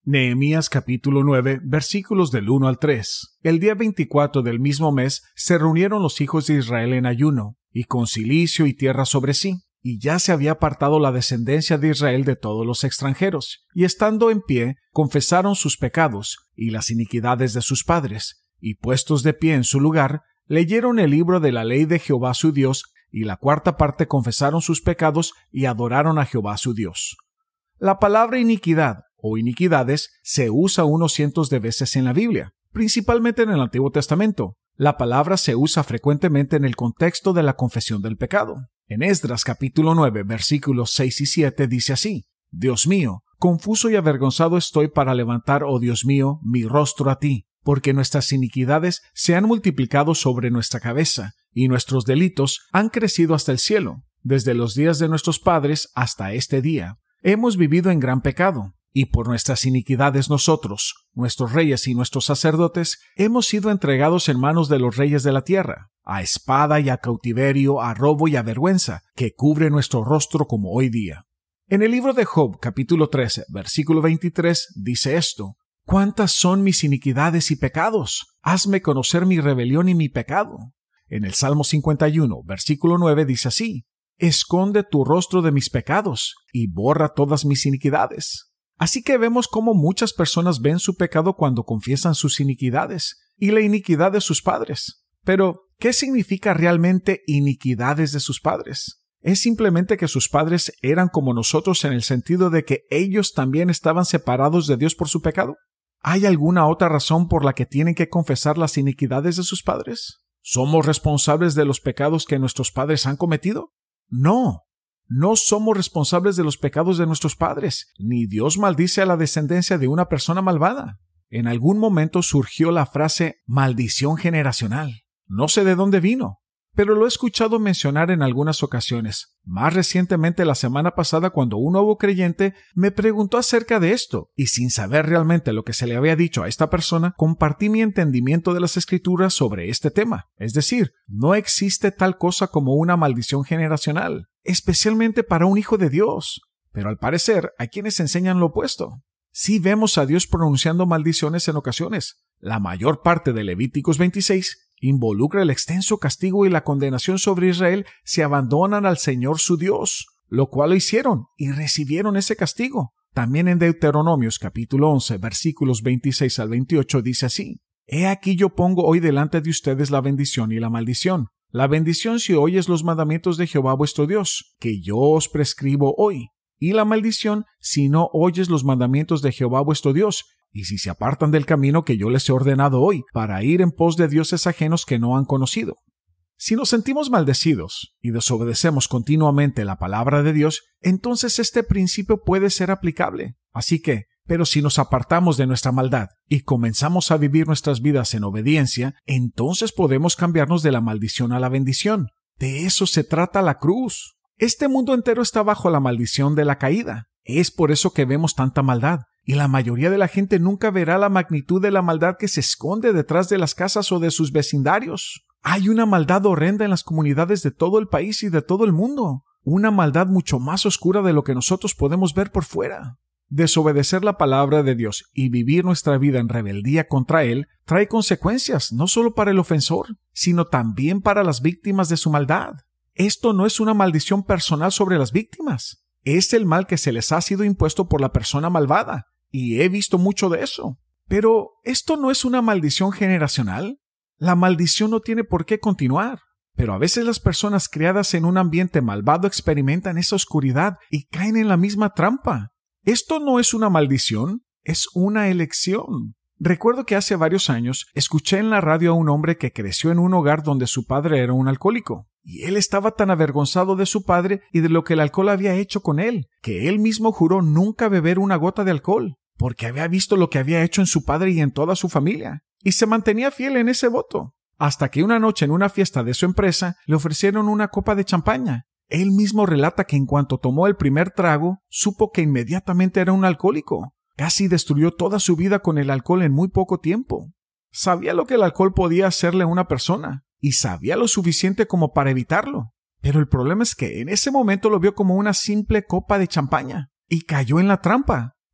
Nehemías capítulo 9, versículos del 1 al 3. El día 24 del mismo mes se reunieron los hijos de Israel en ayuno, y con cilicio y tierra sobre sí, y ya se había apartado la descendencia de Israel de todos los extranjeros, y estando en pie, confesaron sus pecados y las iniquidades de sus padres, y puestos de pie en su lugar, leyeron el libro de la ley de Jehová su Dios, y la cuarta parte confesaron sus pecados y adoraron a Jehová su Dios. La palabra iniquidad o iniquidades se usa unos cientos de veces en la Biblia, principalmente en el Antiguo Testamento. La palabra se usa frecuentemente en el contexto de la confesión del pecado. En Esdras capítulo 9, versículos 6 y 7 dice así: Dios mío, confuso y avergonzado estoy para levantar, oh Dios mío, mi rostro a ti, porque nuestras iniquidades se han multiplicado sobre nuestra cabeza, y nuestros delitos han crecido hasta el cielo, desde los días de nuestros padres hasta este día. Hemos vivido en gran pecado, y por nuestras iniquidades nosotros, nuestros reyes y nuestros sacerdotes, hemos sido entregados en manos de los reyes de la tierra, a espada y a cautiverio, a robo y a vergüenza, que cubre nuestro rostro como hoy día. En el libro de Job, capítulo 13, versículo 23, dice esto: ¿Cuántas son mis iniquidades y pecados? Hazme conocer mi rebelión y mi pecado. En el Salmo 51, versículo 9, dice así: Esconde tu rostro de mis pecados y borra todas mis iniquidades. Así que vemos cómo muchas personas ven su pecado cuando confiesan sus iniquidades y la iniquidad de sus padres. Pero, ¿qué significa realmente iniquidades de sus padres? ¿Es simplemente que sus padres eran como nosotros en el sentido de que ellos también estaban separados de Dios por su pecado? ¿Hay alguna otra razón por la que tienen que confesar las iniquidades de sus padres? ¿Somos responsables de los pecados que nuestros padres han cometido? No somos responsables de los pecados de nuestros padres, ni Dios maldice a la descendencia de una persona malvada. En algún momento surgió la frase maldición generacional. No sé de dónde vino, pero lo he escuchado mencionar en algunas ocasiones. Más recientemente, la semana pasada, cuando un nuevo creyente me preguntó acerca de esto, y sin saber realmente lo que se le había dicho a esta persona, compartí mi entendimiento de las Escrituras sobre este tema. Es decir, no existe tal cosa como una maldición generacional, especialmente para un hijo de Dios. Pero al parecer, hay quienes enseñan lo opuesto. Sí vemos a Dios pronunciando maldiciones en ocasiones. La mayor parte de Levíticos 26 involucra el extenso castigo y la condenación sobre Israel si abandonan al Señor su Dios, lo cual lo hicieron y recibieron ese castigo. También en Deuteronomios capítulo 11, versículos 26 al 28 dice así: He aquí yo pongo hoy delante de ustedes la bendición y la maldición. La bendición si oyes los mandamientos de Jehová vuestro Dios, que yo os prescribo hoy, y la maldición si no oyes los mandamientos de Jehová vuestro Dios, y si se apartan del camino que yo les he ordenado hoy, para ir en pos de dioses ajenos que no han conocido. Si nos sentimos maldecidos y desobedecemos continuamente la palabra de Dios, entonces este principio puede ser aplicable. Así que, pero si nos apartamos de nuestra maldad y comenzamos a vivir nuestras vidas en obediencia, entonces podemos cambiarnos de la maldición a la bendición. De eso se trata la cruz. Este mundo entero está bajo la maldición de la caída. Es por eso que vemos tanta maldad. Y la mayoría de la gente nunca verá la magnitud de la maldad que se esconde detrás de las casas o de sus vecindarios. Hay una maldad horrenda en las comunidades de todo el país y de todo el mundo. Una maldad mucho más oscura de lo que nosotros podemos ver por fuera. Desobedecer la palabra de Dios y vivir nuestra vida en rebeldía contra Él trae consecuencias no solo para el ofensor, sino también para las víctimas de su maldad. Esto no es una maldición personal sobre las víctimas. Es el mal que se les ha sido impuesto por la persona malvada. Y he visto mucho de eso. Pero, ¿esto no es una maldición generacional? La maldición no tiene por qué continuar. Pero a veces las personas criadas en un ambiente malvado experimentan esa oscuridad y caen en la misma trampa. Esto no es una maldición, es una elección. Recuerdo que hace varios años escuché en la radio a un hombre que creció en un hogar donde su padre era un alcohólico. Y él estaba tan avergonzado de su padre y de lo que el alcohol había hecho con él, que él mismo juró nunca beber una gota de alcohol, porque había visto lo que había hecho en su padre y en toda su familia, y se mantenía fiel en ese voto. Hasta que una noche en una fiesta de su empresa le ofrecieron una copa de champaña. Él mismo relata que en cuanto tomó el primer trago, supo que inmediatamente era un alcohólico. Casi destruyó toda su vida con el alcohol en muy poco tiempo. Sabía lo que el alcohol podía hacerle a una persona, y sabía lo suficiente como para evitarlo. Pero el problema es que en ese momento lo vio como una simple copa de champaña, y cayó en la trampa.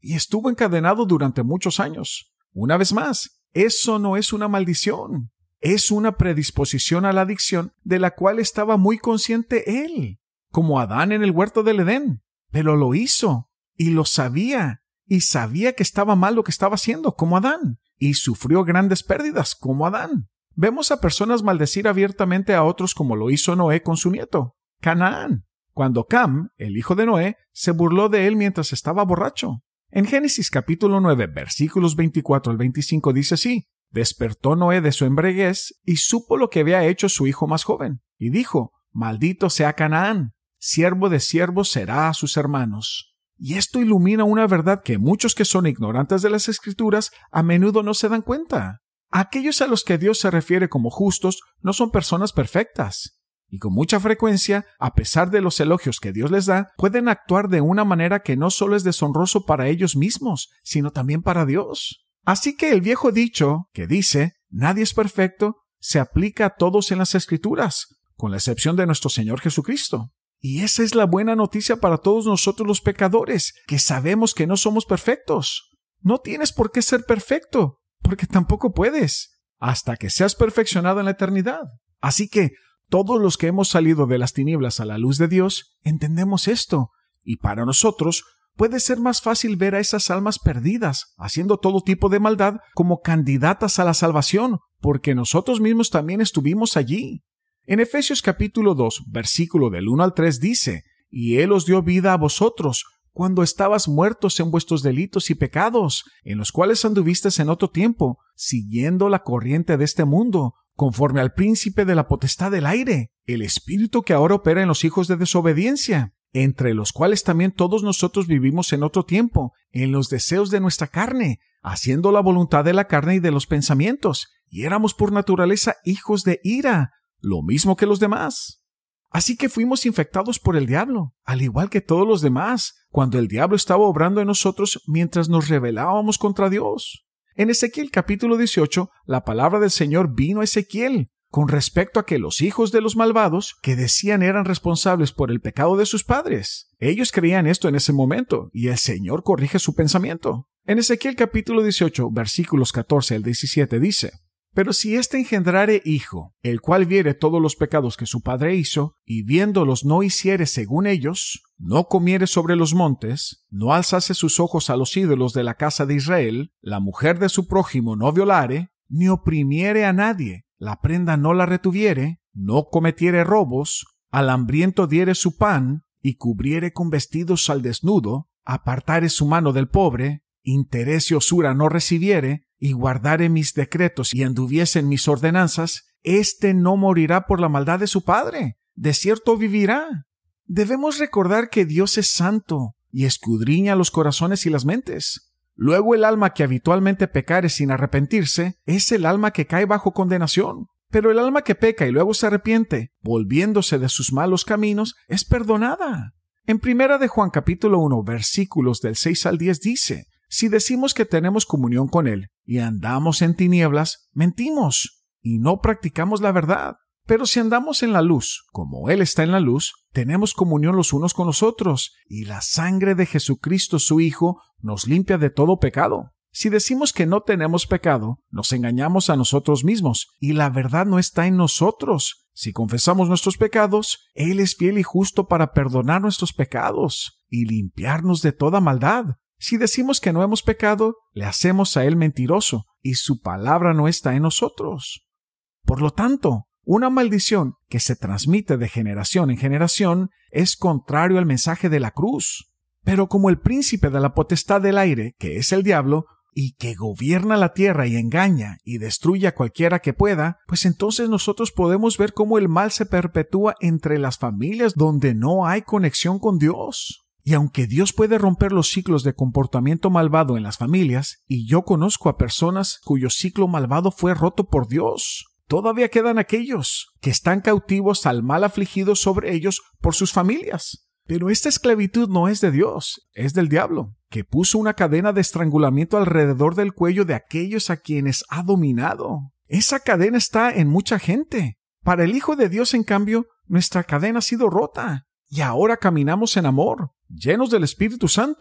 y estuvo encadenado durante muchos años. Una vez más, eso no es una maldición. Es una predisposición a la adicción de la cual estaba muy consciente él, como Adán en el huerto del Edén. Pero lo hizo, y lo sabía, y sabía que estaba mal lo que estaba haciendo, como Adán, y sufrió grandes pérdidas, como Adán. Vemos a personas maldecir abiertamente a otros como lo hizo Noé con su nieto, Canaán, cuando Cam, el hijo de Noé, se burló de él mientras estaba borracho. En Génesis capítulo 9, versículos 24 al 25 dice así: Despertó Noé de su embriaguez y supo lo que había hecho su hijo más joven, y dijo: Maldito sea Canaán, siervo de siervos será a sus hermanos. Y esto ilumina una verdad que muchos que son ignorantes de las Escrituras a menudo no se dan cuenta. Aquellos a los que Dios se refiere como justos no son personas perfectas. Y con mucha frecuencia, a pesar de los elogios que Dios les da, pueden actuar de una manera que no solo es deshonroso para ellos mismos, sino también para Dios. Así que el viejo dicho que dice, nadie es perfecto, se aplica a todos en las Escrituras, con la excepción de nuestro Señor Jesucristo. Y esa es la buena noticia para todos nosotros los pecadores, que sabemos que no somos perfectos. No tienes por qué ser perfecto, porque tampoco puedes, hasta que seas perfeccionado en la eternidad. Así que todos los que hemos salido de las tinieblas a la luz de Dios, entendemos esto, y para nosotros puede ser más fácil ver a esas almas perdidas, haciendo todo tipo de maldad, como candidatas a la salvación, porque nosotros mismos también estuvimos allí. En Efesios capítulo 2, versículo del 1 al 3 dice: Y Él os dio vida a vosotros, cuando estabas muertos en vuestros delitos y pecados, en los cuales anduvisteis en otro tiempo, siguiendo la corriente de este mundo, conforme al príncipe de la potestad del aire, el espíritu que ahora opera en los hijos de desobediencia, entre los cuales también todos nosotros vivimos en otro tiempo, en los deseos de nuestra carne, haciendo la voluntad de la carne y de los pensamientos, y éramos por naturaleza hijos de ira, lo mismo que los demás. Así que fuimos infectados por el diablo, al igual que todos los demás, cuando el diablo estaba obrando en nosotros mientras nos rebelábamos contra Dios. En Ezequiel capítulo 18, la palabra del Señor vino a Ezequiel con respecto a que los hijos de los malvados, que decían eran responsables por el pecado de sus padres, ellos creían esto en ese momento, y el Señor corrige su pensamiento. En Ezequiel capítulo 18, versículos 14 al 17 dice: Pero si éste engendrare hijo, el cual viere todos los pecados que su padre hizo, y viéndolos no hiciere según ellos, no comiere sobre los montes, no alzase sus ojos a los ídolos de la casa de Israel, la mujer de su prójimo no violare, ni oprimiere a nadie, la prenda no la retuviere, no cometiere robos, al hambriento diere su pan, y cubriere con vestidos al desnudo, apartare su mano del pobre, interés y usura no recibiere, y guardare mis decretos y anduviese en mis ordenanzas, éste no morirá por la maldad de su padre, de cierto vivirá. Debemos recordar que Dios es santo y escudriña los corazones y las mentes. Luego el alma que habitualmente pecare sin arrepentirse es el alma que cae bajo condenación. Pero el alma que peca y luego se arrepiente, volviéndose de sus malos caminos, es perdonada. En 1 de Juan capítulo 1, versículos del 6 al 10 dice: Si decimos que tenemos comunión con Él y andamos en tinieblas, mentimos y no practicamos la verdad. Pero si andamos en la luz, como Él está en la luz, tenemos comunión los unos con los otros, y la sangre de Jesucristo su Hijo nos limpia de todo pecado. Si decimos que no tenemos pecado, nos engañamos a nosotros mismos, y la verdad no está en nosotros. Si confesamos nuestros pecados, Él es fiel y justo para perdonar nuestros pecados y limpiarnos de toda maldad. Si decimos que no hemos pecado, le hacemos a Él mentiroso, y su palabra no está en nosotros. Por lo tanto, una maldición que se transmite de generación en generación es contrario al mensaje de la cruz. Pero como el príncipe de la potestad del aire, que es el diablo, y que gobierna la tierra y engaña y destruye a cualquiera que pueda, pues entonces nosotros podemos ver cómo el mal se perpetúa entre las familias donde no hay conexión con Dios. Y aunque Dios puede romper los ciclos de comportamiento malvado en las familias, y yo conozco a personas cuyo ciclo malvado fue roto por Dios, todavía quedan aquellos que están cautivos al mal afligido sobre ellos por sus familias. Pero esta esclavitud no es de Dios, es del diablo, que puso una cadena de estrangulamiento alrededor del cuello de aquellos a quienes ha dominado. Esa cadena está en mucha gente. Para el Hijo de Dios, en cambio, nuestra cadena ha sido rota. Y ahora caminamos en amor, llenos del Espíritu Santo,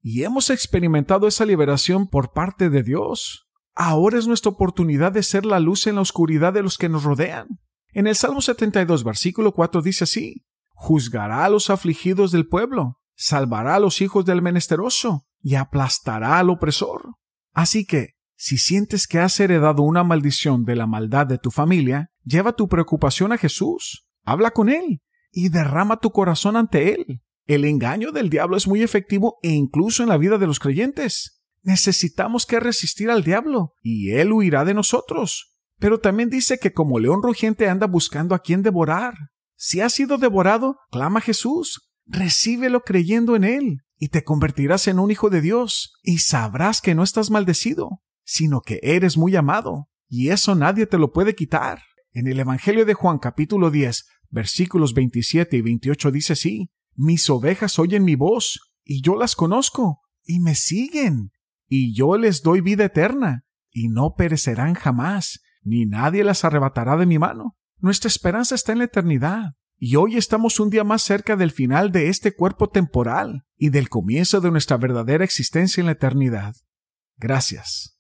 y hemos experimentado esa liberación por parte de Dios. Ahora es nuestra oportunidad de ser la luz en la oscuridad de los que nos rodean. En el Salmo 72, versículo 4 dice así: juzgará a los afligidos del pueblo, salvará a los hijos del menesteroso y aplastará al opresor. Así que, si sientes que has heredado una maldición de la maldad de tu familia, lleva tu preocupación a Jesús, habla con Él y derrama tu corazón ante Él. El engaño del diablo es muy efectivo e incluso en la vida de los creyentes. Necesitamos que resistir al diablo y él huirá de nosotros. Pero también dice que como león rugiente anda buscando a quien devorar. Si has sido devorado, clama a Jesús, recíbelo creyendo en Él y te convertirás en un hijo de Dios y sabrás que no estás maldecido, sino que eres muy amado y eso nadie te lo puede quitar. En el Evangelio de Juan capítulo 10, versículos 27 y 28 dice así: mis ovejas oyen mi voz y yo las conozco y me siguen. Y yo les doy vida eterna, y no perecerán jamás, ni nadie las arrebatará de mi mano. Nuestra esperanza está en la eternidad, y hoy estamos un día más cerca del final de este cuerpo temporal y del comienzo de nuestra verdadera existencia en la eternidad. Gracias.